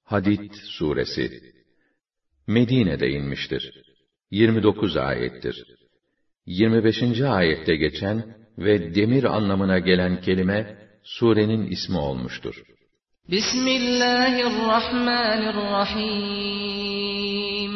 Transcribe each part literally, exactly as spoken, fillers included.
Hadid suresi Medine'de inmiştir. yirmi dokuz ayettir. yirmi beşinci ayette geçen ve demir anlamına gelen kelime surenin ismi olmuştur. Bismillahirrahmanirrahim.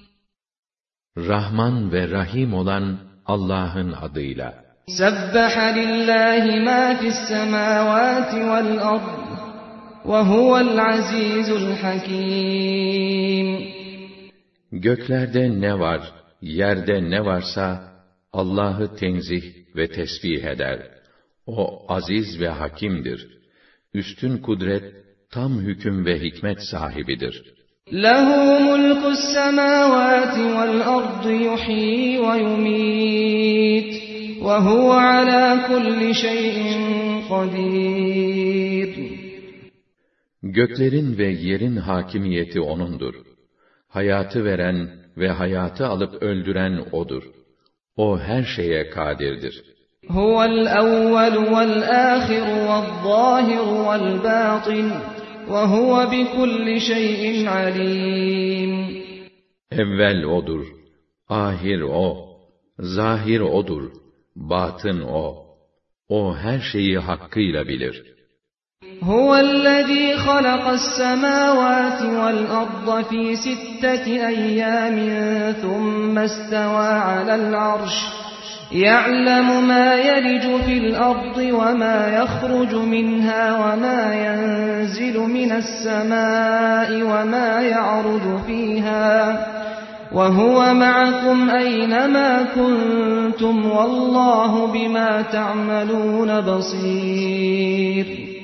Rahman ve Rahim olan Allah'ın adıyla. Sebbaha lillahi ma fis semavati vel ard ve huvel azizul hakim. Göklerde ne var, yerde ne varsa Allah'ı tenzih ve tesbih eder. O aziz ve hakimdir. Üstün kudret, tam hüküm ve hikmet sahibidir. Lehu mulkus semavati vel ardı yuhyi ve yumit ve huve ala kulli şeyin kadir. Göklerin ve yerin hakimiyeti O'nundur. Hayatı veren ve hayatı alıp öldüren O'dur. O her şeye kadirdir. Huvel evvel vel ahir vel zahir vel batin ve huve bi kulli şeyin alim. Evvel O'dur, ahir O, zahir O'dur, batın O. O her şeyi hakkıyla bilir. Huvellezî halakas semâvâti vel arda fî sitteti eyyâmin thumme istevâ alel arş. يَعْلَمُ مَا يَلِجُ فِي الْأَرْضِ وَمَا يَخْرُجُ مِنْهَا وَمَا يَنْزِلُ مِنَ السَّمَاءِ وَمَا يَعْرُجُ فِيهَا وَهُوَ مَعَكُمْ أَيْنَمَا كُنْتُمْ وَاللّٰهُ بِمَا تَعْمَلُونَ بَصِيرٌ.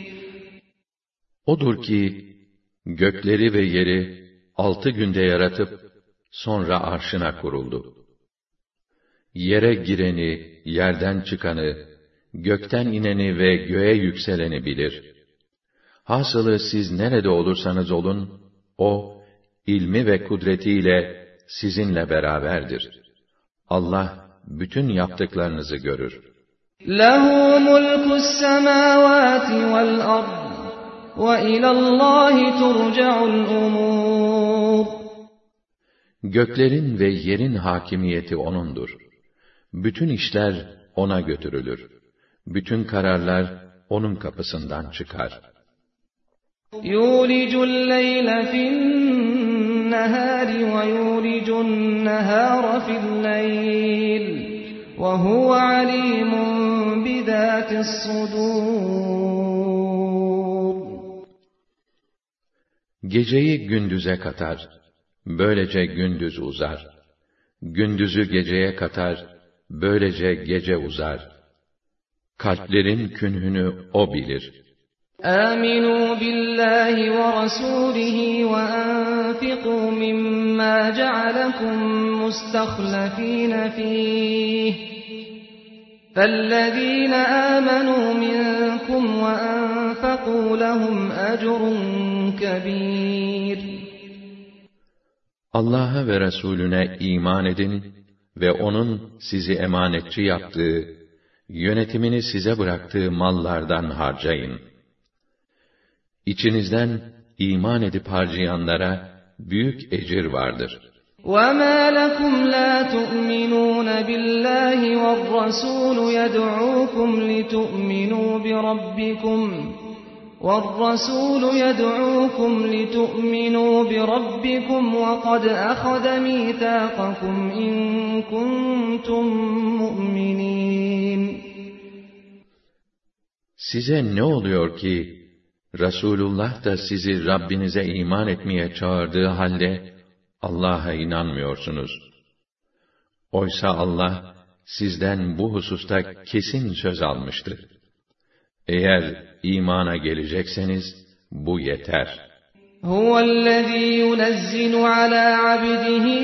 Odur ki, gökleri ve yeri altı günde yaratıp, sonra arşına kuruldu. Yere gireni, yerden çıkanı, gökten ineni ve göğe yükseleni bilir. Hasılı siz nerede olursanız olun, O, ilmi ve kudretiyle sizinle beraberdir. Allah, bütün yaptıklarınızı görür. Lehu mulkus semâvâti vel ard ve ilallâhi turca'ul umûr. Göklerin ve yerin hakimiyeti O'nundur. Bütün işler O'na götürülür. Bütün kararlar O'nun kapısından çıkar. Yulicul leyle fi'n-nehâri ve yulicun nehâra fi'l-leyl ve huve alîmun bidâtis-sudûr. Geceyi gündüze katar, böylece gündüz uzar. Gündüzü geceye katar, böylece gece uzar. Kalplerin künhünü O bilir. آمنوا بالله ورسوله وأنفقوا مما جعلكم مستخلفين فيه فالذين آمنوا منكم وأنفقوا لهم أجر كبير. Allah'a ve Resulüne iman edin ve O'nun sizi emanetçi yaptığı, yönetimini size bıraktığı mallardan harcayın. İçinizden iman edip harcayanlara büyük ecir vardır. وَمَا لَكُمْ لَا تُؤْمِنُونَ بِاللَّهِ وَالرَّسُولُ يَدْعُوكُمْ لِتُؤْمِنُوا بِرَبِّكُمْ وَالرَّسُولُ يَدْعُوكُمْ لِتُؤْمِنُوا بِرَبِّكُمْ وَقَدْ أَخَذَ مِيثَاقَكُمْ إِن كُنتُم مُّؤْمِنِينَ. Size ne oluyor ki Resulullah da sizi Rabbinize iman etmeye çağırdığı halde Allah'a inanmıyorsunuz. Oysa Allah sizden bu hususta kesin söz almıştır. Eğer imana gelecekseniz bu yeter. Huvellezî yunezzilu alâ abdihi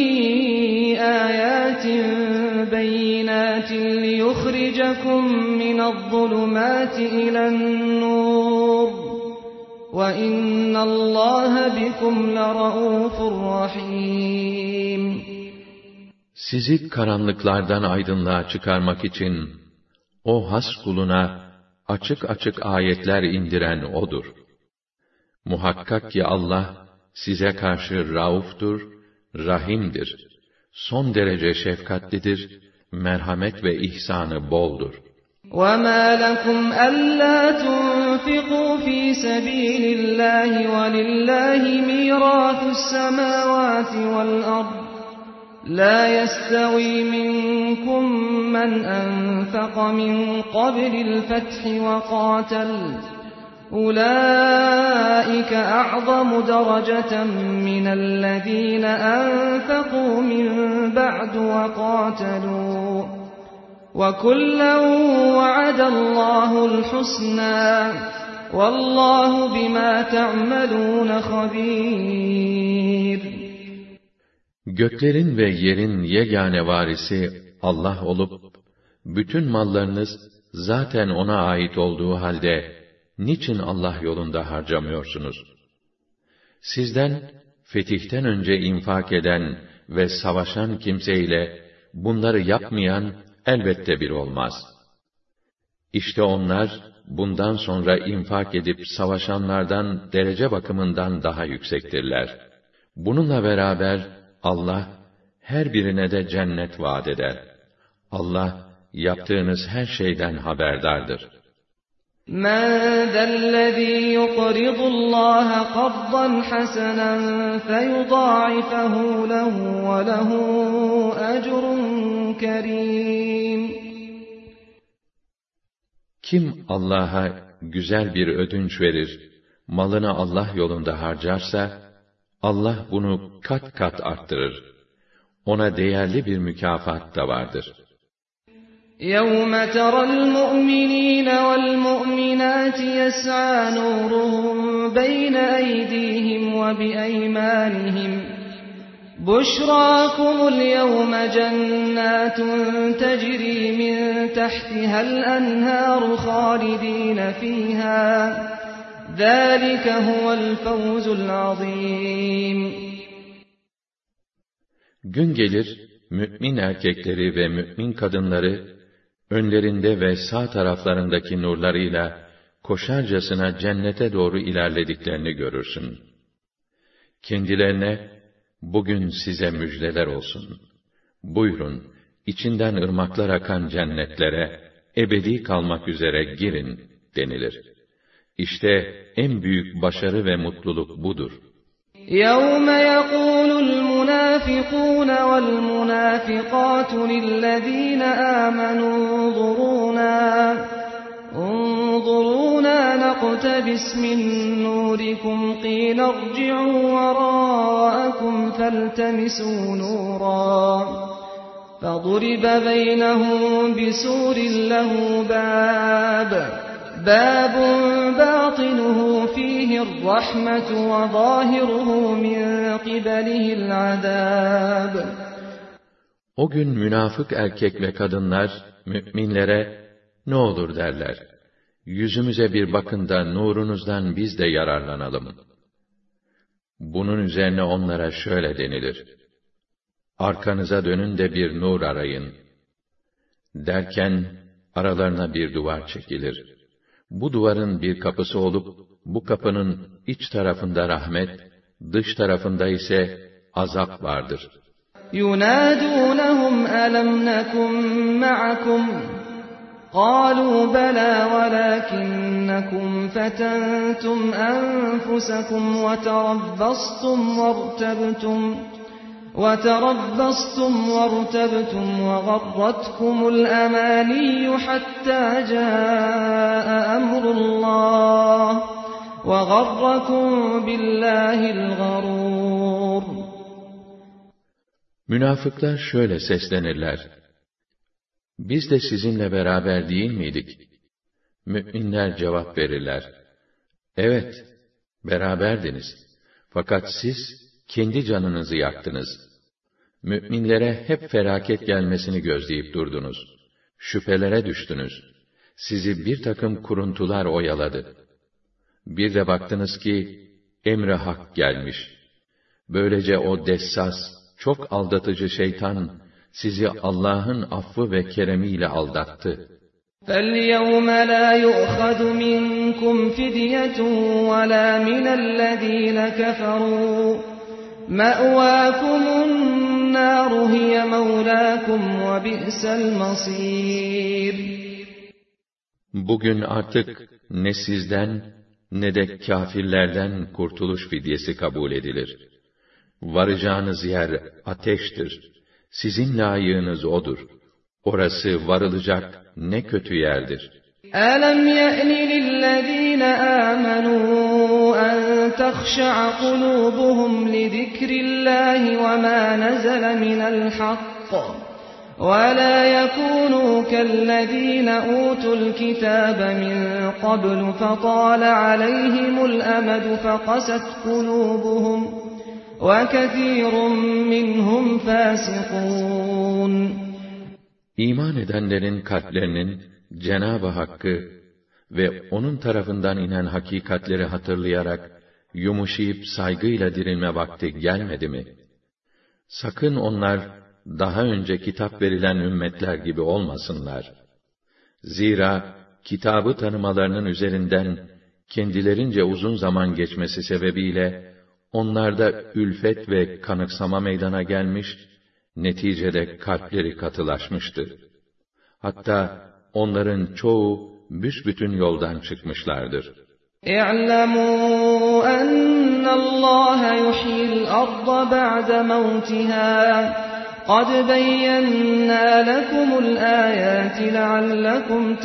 âyâtin beyinâtin liyukhricakum minadh-dhulumâti ilen-nûr ve innallâhe bikum lera'ûfur rahîm. Sizi karanlıklardan aydınlığa çıkarmak için o has kuluna açık açık ayetler indiren O'dur. Muhakkak ki Allah size karşı rauftur, rahimdir. Son derece şefkatlidir, merhamet ve ihsanı boldur. وَمَا لَكُمْ أَلَّا تُنْفِقُوا فِي سَبِيلِ اللّٰهِ وَلِلّٰهِ مِيرَاثُ السَّمَاوَاتِ وَالْأَرْضِ لَا يَسْتَوِي مِنْكُمْ مَنْ أَنْفَقَ مِنْ قَبْلِ الْفَتْحِ وَقَاتَلَ أُولَٰئِكَ أَعْظَمُ دَرَجَةً مِنَ الَّذِينَ أَنْفَقُوا مِنْ بَعْدُ وَقَاتَلُوا وَكُلًّا وَعَدَ اللّٰهُ الْحُسْنَى وَاللّٰهُ بِمَا تَعْمَلُونَ خَبِيرٌ. Göklerin ve yerin yegane varisi Allah olup, bütün mallarınız zaten O'na ait olduğu halde, niçin Allah yolunda harcamıyorsunuz? Sizden, fetihten önce infak eden ve savaşan kimseyle, bunları yapmayan, elbette bir olmaz. İşte onlar, bundan sonra infak edip savaşanlardan derece bakımından daha yüksektirler. Bununla beraber, Allah, her birine de cennet vaat eder. Allah, yaptığınız her şeyden haberdardır. مَنْ ذَا الَّذ۪ي يُقْرِضُ اللّٰهَ قَرْضًا حَسَنًا فَيُضَاعِفَهُ لَهُ وَلَهُ أَجْرٌ كَرِيمٌ. Kim Allah'a güzel bir ödünç verir, malını Allah yolunda harcarsa, Allah bunu kat kat arttırır. Ona değerli bir mükafat da vardır. يَوْمَ تَرَى الْمُؤْمِنِينَ وَالْمُؤْمِنَاتِ يَسْعَى نُورُهُمْ بَيْنَ أَيْدِيهِمْ وَبِأَيْمَانِهِمْ بُشْرَاكُمُ الْيَوْمَ جَنَّاتٌ تَجْرِي مِنْ تَحْتِهَا الْأَنْهَارُ خَالِدِينَ فِيهَا ذَلِكَ هُوَ الْفَوْزُ الْعَظِيمُ. Gün gelir, mü'min erkekleri ve mü'min kadınları, önlerinde ve sağ taraflarındaki nurlarıyla, koşarcasına cennete doğru ilerlediklerini görürsün. Kendilerine, bugün size müjdeler olsun. Buyurun, içinden ırmaklar akan cennetlere, ebedi kalmak üzere girin, denilir. İşte en büyük başarı ve mutluluk budur. يَوْمَ يَقُولُ الْمُنَافِقُونَ وَالْمُنَافِقَاتُ لِلَّذ۪ينَ آمَنُوا انظُرُونَا انظُرُونَا نَقْتَبِسْ مِنْ نُورِكُمْ قِيلَ ارْجِعُوا وَرَاءَكُمْ فَالْتَمِسُوا نُورًا فَضُرِبَ بَيْنَهُمْ بِسُورٍ لَهُ بَابٌ بَابٌ بَاطِنُهُ فِيهِ الرَّحْمَةُ وَظَاهِرُهُ مِنْ قِبَلِهِ الْعَذَابُ. O gün münafık erkek ve kadınlar, mü'minlere, ne olur derler, yüzümüze bir bakın da nurunuzdan biz de yararlanalım. Bunun üzerine onlara şöyle denilir, arkanıza dönün de bir nur arayın. Derken, aralarına bir duvar çekilir. Bu duvarın bir kapısı olup, bu kapının iç tarafında rahmet, dış tarafında ise azap vardır. يُنَادُونَهُمْ أَلَمْ نَكُنْ مَعَكُمْ قَالُوا بَلَى وَلَكِنَّكُمْ فَتَنْتُمْ أَنفُسَكُمْ وَتَرَبَّصْتُمْ وَارْتَبْتُمْ وَتَرَبَّصْتُمْ وَارْتَبْتُمْ وَغَرَّتْكُمُ الْأَمَانِيُّ حَتَّى جَاءَ أَمْرُ اللّٰهِ وَغَرَّكُمْ بِاللّٰهِ الْغَرُورُ. Münafıklar şöyle seslenirler, biz de sizinle beraber değil miydik? Mü'minler cevap verirler, evet, beraberdiniz. Fakat siz, kendi canınızı yaktınız. Mü'minlere hep felaket gelmesini gözleyip durdunuz. Şüphelere düştünüz. Sizi bir takım kuruntular oyaladı. Bir de baktınız ki, emri hak gelmiş. Böylece o dessas, çok aldatıcı şeytan, sizi Allah'ın affı ve keremiyle aldattı. فَالْيَوْمَ لَا يُؤْخَذُ مِنكُمْ فِدْيَةٌ وَلَا مِنَ الَّذِينَ كَفَرُوا مَأْوَاكُمُ النَّارُ هِيَ مَوْلَاكُمْ وَبِئْسَ الْمَصِيرُ. Bugün artık ne sizden ne de kâfirlerden kurtuluş fidyesi kabul edilir. Varacağınız yer ateştir. Sizin layığınız odur. Orası varılacak ne kötü yerdir. أَلَمْ يَأْنِ لِلَّذِينَ آمَنُوا أَن تَخْشَعَ قُلُوبُهُمْ لِذِكْرِ اللَّهِ وَمَا نَزَلَ مِنَ الْحَقِّ وَلَا يَكُونُوا كَالَّذِينَ أُوتُوا الْكِتَابَ مِن قَبْلُ فَطَالَ عَلَيْهِمُ الْأَمَدُ فَقَسَتْ قُلُوبُهُمْ وَكَثِيرٌ مِّنْهُمْ فَاسِقُونَ. İman edenlerin kalplerinin Cenab-ı Hakk'ı ve onun tarafından inen hakikatleri hatırlayarak yumuşayıp saygıyla dirilme vakti gelmedi mi? Sakın onlar daha önce kitap verilen ümmetler gibi olmasınlar. Zira kitabı tanımalarının üzerinden kendilerince uzun zaman geçmesi sebebiyle onlarda ülfet ve kanıksama meydana gelmiş, neticede kalpleri katılaşmıştı. Hatta onların çoğu büsbütün yoldan çıkmışlardır. اِعْلَمُوا أَنَّ اللّٰهَ يُحْيِي الْأَرْضَ بَعْدَ مَوْتِهَا قَدْ بَيَّنَّا لَكُمُ الْآيَاتِ لَعَلَّكُمْ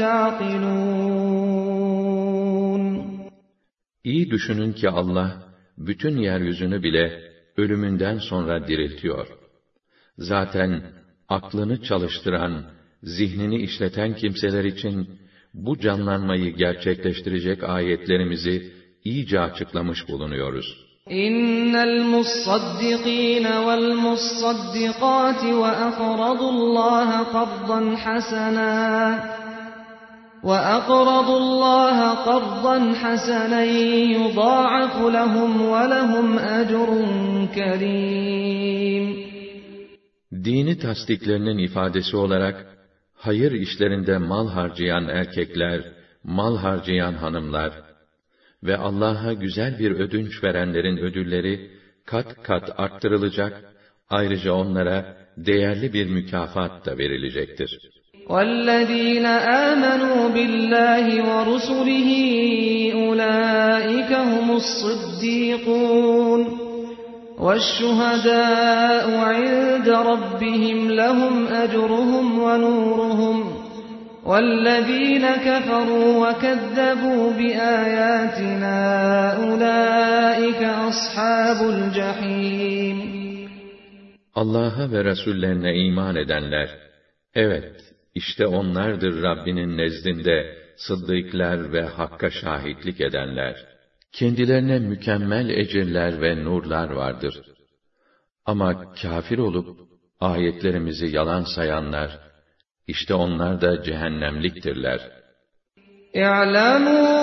تَعْقِلُونَ. İyi düşünün ki Allah bütün yeryüzünü bile ölümünden sonra diriltiyor. Zaten aklını çalıştıran, zihnini işleten kimseler için bu canlanmayı gerçekleştirecek ayetlerimizi iyice açıklamış bulunuyoruz. İnnel mussaddiqin vel mussaddiqat ve aqradullaha qardan hasana ve aqradullaha qardan hasanan yudâ'af lehum ve lehum ecrun kerîm. Dini tasdiklerinin ifadesi olarak hayır işlerinde mal harcayan erkekler, mal harcayan hanımlar ve Allah'a güzel bir ödünç verenlerin ödülleri kat kat arttırılacak, ayrıca onlara değerli bir mükafat da verilecektir. وَالَّذ۪ينَ آمَنُوا بِاللّٰهِ وَرُسُلِهِ أُولَٰئِكَ هُمُ الصِّدِّيقُونَ وَالشُّهَدَاءُ عِندَ رَبِّهِمْ لَهُمْ أَجْرُهُمْ وَنُورُهُمْ وَالَّذ۪ينَ كَفَرُوا وَكَذَّبُوا بِآيَاتِنَا أُولَٰئِكَ أَصْحَابُ الْجَحِيمِ. Allah'a ve Resullerine iman edenler, evet, işte onlardır Rabbinin nezdinde sıddıklar ve Hakk'a şahitlik edenler. Kendilerine mükemmel ecirler ve nurlar vardır. Ama kâfir olup ayetlerimizi yalan sayanlar, işte onlar da cehennemliktirler. اِعْلَمُوا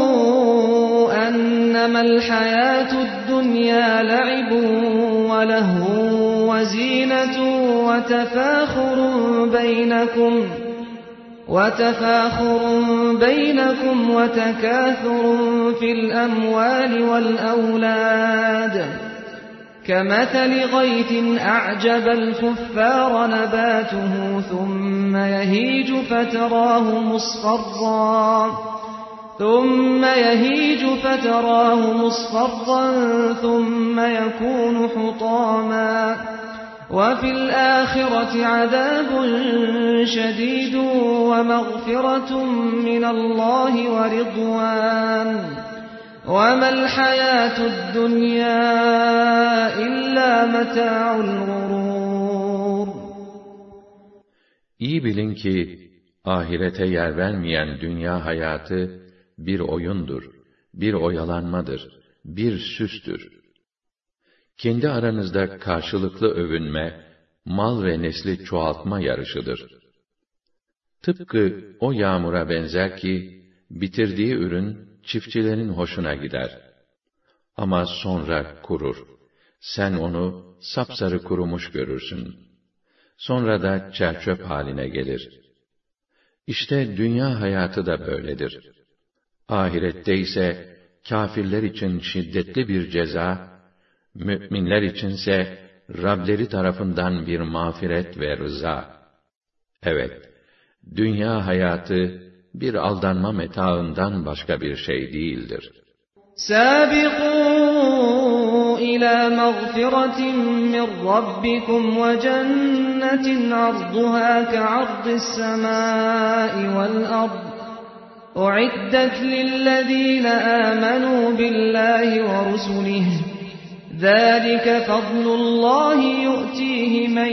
أَنَّمَا الْحَيَاةُ الدُّنْيَا لَعِبٌ وَلَهْوٌ وَزِينَةٌ وَتَفَاخُرٌ بَيْنَكُمْ وَتَفَاخُرٌ بَيْنَكُمْ وَتَكَاثُرٌ فِي الْأَمْوَالِ وَالْأَوْلَادِ كَمَثَلِ غَيْثٍ أَعْجَبَ الْكُفَّارَ نَبَاتُهُ ثُمَّ يَهِيجُ فَتَرَاهُ مُصْفَرًّا ثُمَّ يَهِيجُ فَتَرَاهُ مُصْفَرًّا ثُمَّ يَكُونُ حُطَامًا وَفِي الْآخِرَةِ عَذَابٌ شَدِيدٌ وَمَغْفِرَةٌ مِّنَ اللَّهِ وَرِضْوَانٌ وَمَا الْحَيَاةُ الدُّنْيَا إِلَّا مَتَاعُ الْغُرُورِ. İyi bilin ki ahirete yer vermeyen dünya hayatı bir oyundur, bir oyalanmadır, bir süstür. Kendi aranızda karşılıklı övünme, mal ve nesli çoğaltma yarışıdır. Tıpkı o yağmura benzer ki, bitirdiği ürün çiftçilerin hoşuna gider. Ama sonra kurur. Sen onu sapsarı kurumuş görürsün. Sonra da çerçöp haline gelir. İşte dünya hayatı da böyledir. Ahirette ise kâfirler için şiddetli bir ceza, mü'minler içinse Rableri tarafından bir mağfiret ve rıza. Evet, dünya hayatı bir aldanma metaından başka bir şey değildir. سابقوا إلى مغفرة من ربكم وجنة عرضها كعرض السماء والأرض أعدت للذين آمنوا بالله ورسله ذلك فضل الله يؤتيه من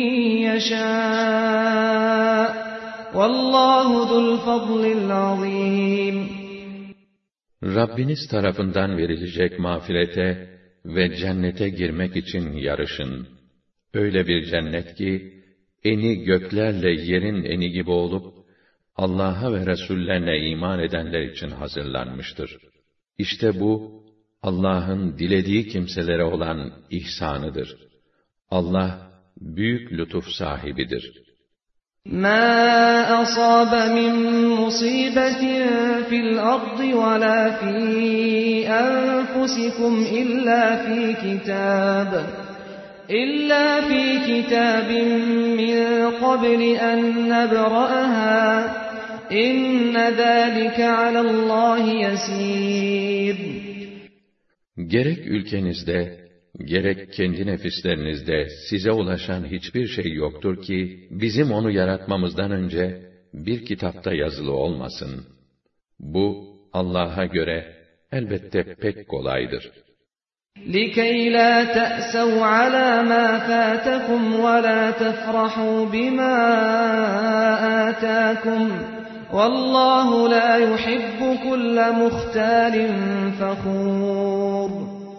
يشاء والله ذو الفضل العظيم. Rabbiniz tarafından verilecek mağfirete ve cennete girmek için yarışın. Öyle bir cennet ki, eni göklerle yerin eni gibi olup, Allah'a ve Resullerine iman edenler için hazırlanmıştır. İşte bu, Allah'ın dilediği kimselere olan ihsanıdır. Allah, büyük lütuf sahibidir. مَا أَصَابَ مِن مُّصِيبَةٍ فِي الْأَرْضِ وَلَا فِي أَنفُسِكُمْ إِلَّا فِي كِتَابٍ إِلَّا فِي كِتَابٍ مِّن قَبْلِ أَن نَّبْرَأَهَا إِنَّ ذَٰلِكَ عَلَى اللّٰهِ يَسِيرٌ. Gerek ülkenizde, gerek kendi nefislerinizde size ulaşan hiçbir şey yoktur ki, bizim onu yaratmamızdan önce bir kitapta yazılı olmasın. Bu, Allah'a göre elbette pek kolaydır. لِكَيْ لَا تَأْسَوْا عَلَى مَا فَاتَكُمْ وَلَا تَفْرَحُوا بِمَا آتَاكُمْ وَاللّٰهُ لَا يُحِبُّ كُلَّ مُخْتَالٍ فَخُورٍ.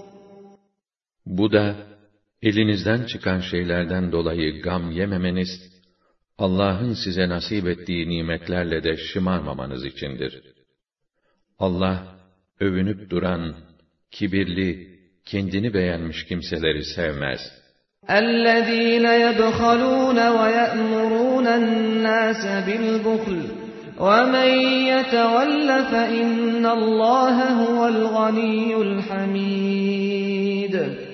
Bu da, elinizden çıkan şeylerden dolayı gam yememeniz, Allah'ın size nasip ettiği nimetlerle de şımarmamanız içindir. Allah, övünüp duran, kibirli, kendini beğenmiş kimseleri sevmez. اَلَّذ۪ينَ يَبْخَلُونَ وَيَأْمُرُونَ النَّاسَ بِالْبُخْلِ وَمَنْ يَتَوَلَّ فَإِنَّ اللّٰهَ هُوَ الْغَنِيُّ الْحَمِيدُ.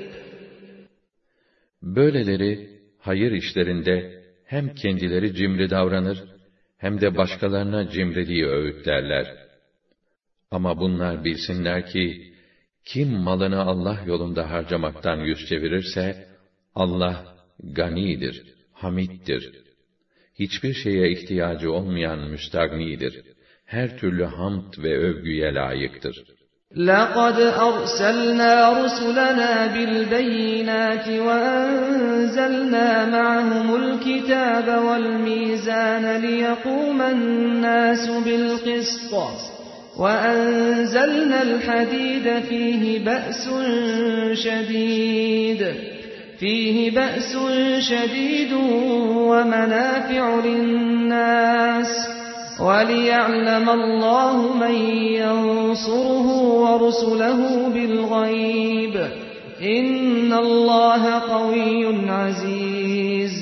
Böyleleri, hayır işlerinde hem kendileri cimri davranır, hem de başkalarına cimriliği öğütlerler. Ama bunlar bilsinler ki, kim malını Allah yolunda harcamaktan yüz çevirirse, Allah ganidir, hamiddir. Hiçbir şeye ihtiyacı olmayan müstagnidir. Her türlü hamd ve övgüye layıktır. لَقَدْ أَرْسَلْنَا رُسُلَنَا بِالْبَيِّنَاتِ وَأَنزَلْنَا مَعَهُمُ الْكِتَابَ وَالْمِيزَانَ لِيَقُومَ النَّاسُ بِالْقِسْطِ وَأَنزَلْنَا الْحَدِيدَ فِيهِ بَأْسٌ شَدِيدٌ فِيهِ بَأْسٌ شَدِيدٌ وَمَنَافِعُ لِلنَّاسِ وَلِيَعْلَمَ اللّٰهُ مَنْ يَنْصُرُهُ وَرُسُلَهُ بِالْغَيْبِ اِنَّ اللّٰهَ قَوِيٌّ عَز۪يزٌ.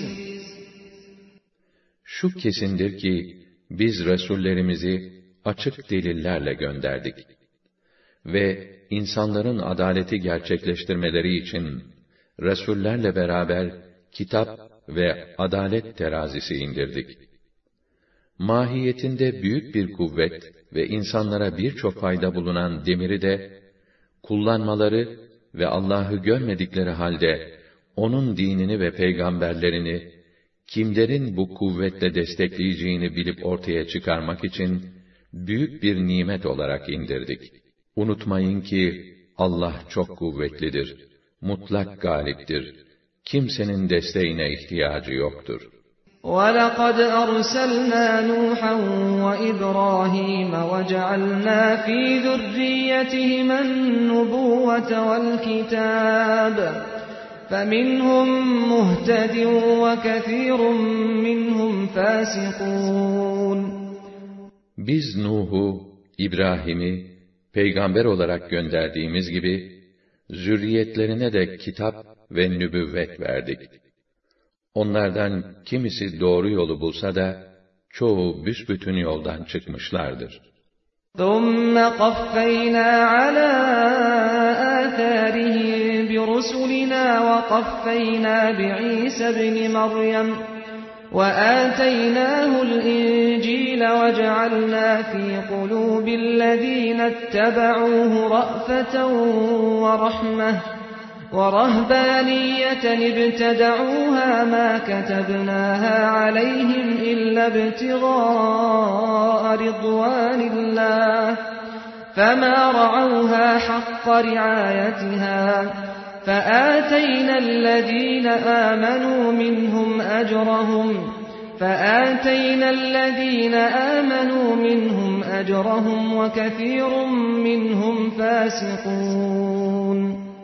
Şu kesindir ki, biz Resullerimizi açık delillerle gönderdik. Ve insanların adaleti gerçekleştirmeleri için, Resullerle beraber kitap ve adalet terazisi indirdik. Mahiyetinde büyük bir kuvvet ve insanlara birçok fayda bulunan demiri de, kullanmaları ve Allah'ı görmedikleri halde, onun dinini ve peygamberlerini, kimlerin bu kuvvetle destekleyeceğini bilip ortaya çıkarmak için, büyük bir nimet olarak indirdik. Unutmayın ki, Allah çok kuvvetlidir, mutlak galiptir. Kimsenin desteğine ihtiyacı yoktur. وَلَقَدْ أَرْسَلْنَا نُوحًا وَإِبْرَاهِيمَ وَجَعَلْنَا فِي ذُرِّيَّتِهِمَا النُّبُوَّةَ وَالْكِتَابَ فَمِنْهُمْ مُهْتَدٍ وَكَثِيرٌ مِّنْهُمْ فَاسِقُونَ. Biz Nuh'u, İbrahim'i peygamber olarak gönderdiğimiz gibi, zürriyetlerine de kitap ve nübüvvet verdik. Onlardan kimisi doğru yolu bulsa da, çoğu büsbütün yoldan çıkmışlardır. ثُمَّ قَفَّيْنَا عَلَى آثَارِهِم بِرُسُلِنَا وَقَفَّيْنَا بِعِيسَى ابْنِ مَرْيَمَ وَآتَيْنَاهُ الْإِنْجِيلَ وَجَعَلْنَا فِي قُلُوبِ الَّذِينَ اتَّبَعُوهُ رَأْفَةً وَرَحْمَةً وَرَهْبَانِيَّةً ابْتَدَعُوهَا مَا كَتَبْنَاهَا عَلَيْهِمْ إِلَّا ابْتِغَاءَ رِضْوَانِ اللَّهِ فَمَا رَعَوْهَا حَقَّ رِعَايَتِهَا فَآتَيْنَا الَّذِينَ آمَنُوا مِنْهُمْ أَجْرَهُمْ فَآتَيْنَا الَّذِينَ آمَنُوا مِنْهُمْ أَجْرَهُمْ وَكَثِيرٌ مِنْهُمْ فَاسِقُونَ.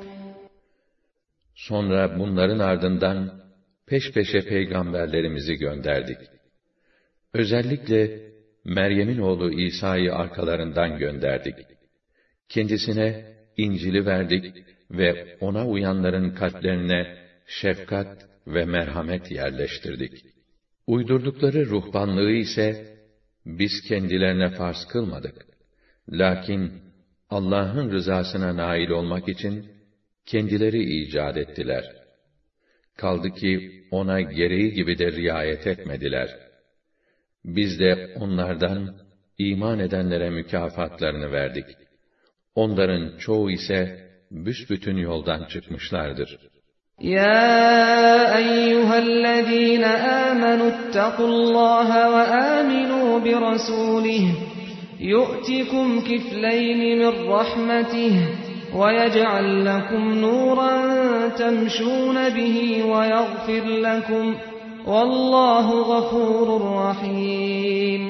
Sonra bunların ardından peş peşe peygamberlerimizi gönderdik. Özellikle Meryem'in oğlu İsa'yı arkalarından gönderdik. Kendisine İncil'i verdik ve ona uyanların kalplerine şefkat ve merhamet yerleştirdik. Uydurdukları ruhbanlığı ise biz kendilerine farz kılmadık. Lakin Allah'ın rızasına nail olmak için kendileri icat ettiler. Kaldı ki ona gereği gibi de riayet etmediler. Biz de onlardan iman edenlere mükafatlarını verdik. Onların çoğu ise büsbütün yoldan çıkmışlardır. يا أيها الذين آمنوا اتقوا الله وآمنوا برسوله يؤتكم كفلين من رحمته ويجعل لكم نورا تمشون به ويغفر لكم والله غفور رحيم.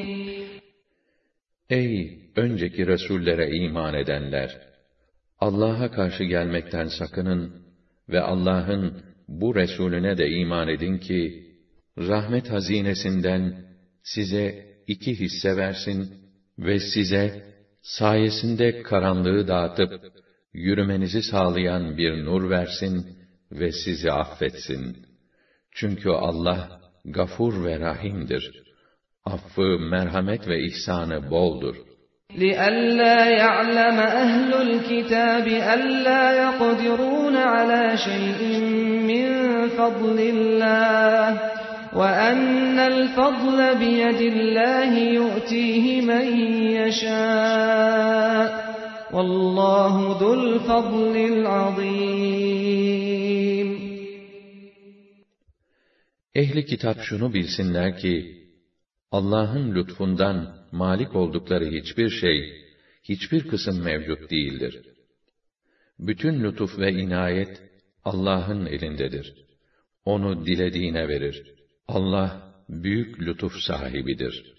Ey önceki Resullere iman edenler! Allah'a karşı gelmekten sakının ve Allah'ın bu Resulüne de iman edin ki, rahmet hazinesinden size iki hisse versin ve size sayesinde karanlığı dağıtıp, yürümenizi sağlayan bir nur versin ve sizi affetsin. Çünkü Allah, Gafur ve Rahim'dir. Affı, merhamet ve ihsanı boldur. لِأَلَّا يَعْلَمَ أَهْلُ الْكِتَابِ أَلَّا يَقْدِرُونَ عَلَى شَيْءٍ مِّن فَضْلِ اللَّهِ وَأَنَّ الْفَضْلَ بِيَدِ اللَّهِ يُؤْتِيهِ مَن يَشَاءُ وَاللَّهُ ذُو الْفَضْلِ الْعَظِيمِ. Ehli kitap şunu bilsinler ki, Allah'ın lütfundan malik oldukları hiçbir şey, hiçbir kısım mevcut değildir. Bütün lütuf ve inayet Allah'ın elindedir. Onu dilediğine verir. Allah büyük lütuf sahibidir.